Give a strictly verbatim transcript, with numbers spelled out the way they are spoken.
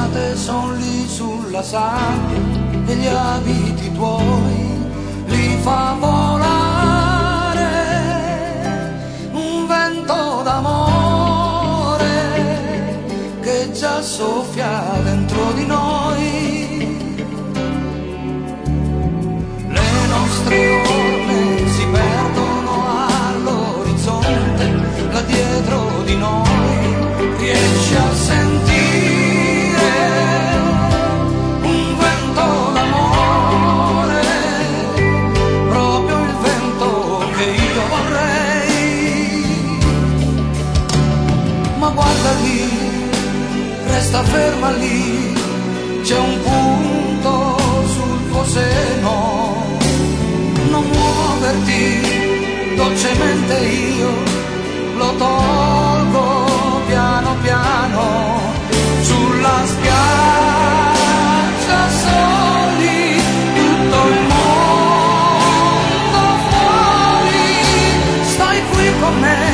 stelle son lì sulla sabbia e gli abiti tuoi li fa volare un vento d'amore che già soffia dentro di noi. Le nostre orme si perdono all'orizzonte, là dietro di noi riesci a sentire un vento d'amore, proprio il vento che io vorrei. Ma guarda lì, resta ferma lì, c'è un punto sul tuo seno, non muoverti dolcemente, io lo tolgo piano piano. Sulla spiaggia soli, tutto il mondo fuori, stai qui con me.